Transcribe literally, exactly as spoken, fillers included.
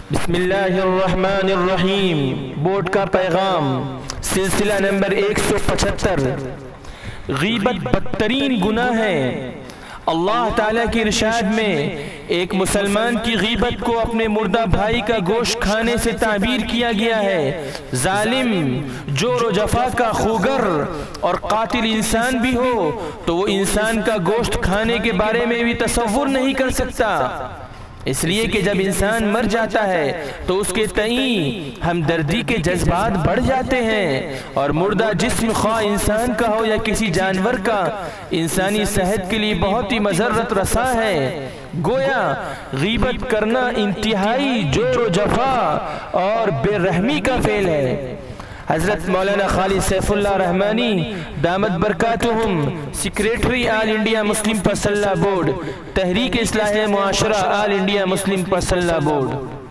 بسم اللہ الرحمن الرحیم۔ بورڈ کا پیغام، سلسلہ نمبر ایک سو پچہتر۔ غیبت بدترین گناہ ہے۔ اللہ تعالیٰ کی ارشاد میں ایک مسلمان کی غیبت کو اپنے مردہ بھائی کا گوشت کھانے سے تعبیر کیا گیا ہے۔ ظالم، جور و جفا کا خوگر اور قاتل انسان بھی ہو تو وہ انسان کا گوشت کھانے کے بارے میں بھی تصور نہیں کر سکتا، اس لیے کہ جب انسان مر جاتا ہے تو اس کے تئیں ہمدردی کے جذبات بڑھ جاتے ہیں، اور مردہ جسم خواہ انسان کا ہو یا کسی جانور کا انسانی صحت کے لیے بہت ہی مضرت رساں ہے۔ گویا غیبت کرنا انتہائی جور و جفا اور بے رحمی کا فعل ہے۔ حضرت مولانا خالد سیف اللہ رحمانی دامت برکاتہم، سیکریٹری آل انڈیا مسلم پسلہ بورڈ، تحریک اصلاح معاشرہ آل انڈیا مسلم پسلہ بورڈ۔